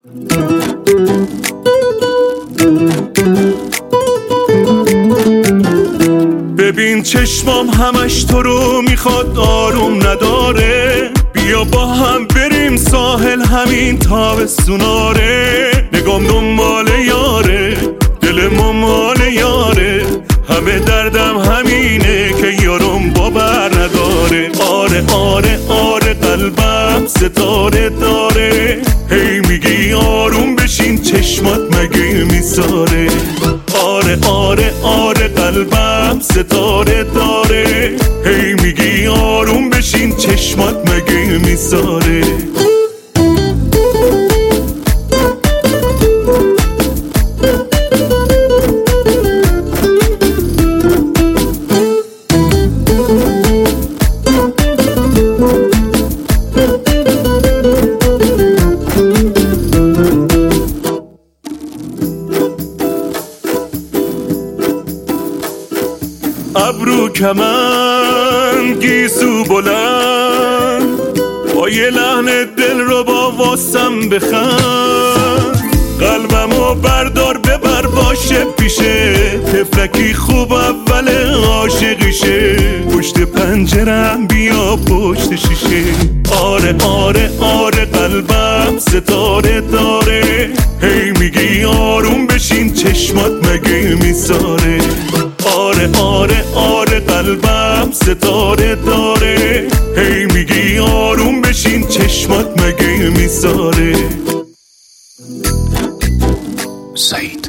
ببین چشمام همش تو رو میخواد، آروم نداره. بیا با هم بریم ساحل همین تابستوناره. نگام دنبال یاره، دل ما مال یاره. همه دردم همینه که یارم باور نداره. آره آره آره قلبم ستاره داره. هی میگی آروم بشین چشمات مگه میساره. آره آره آره قلبم ستاره داره. هی میگی آروم بشین چشمات مگه میساره. ابرو کمن گیسو بلند، با یه لحن دل رو با واسم بخند. قلبمو بردار ببر باشه پیشه، تفلکی خوب اول عاشقیشه. پشت پنجرم بیا پشت شیشه. آره آره آره قلبم ستاره داره. هی میگی آروم بشین چشمات مگه میساره. آره آره آره قلبم ستاره داره. هی میگی آروم بشین چشمات مگه میساره. سعید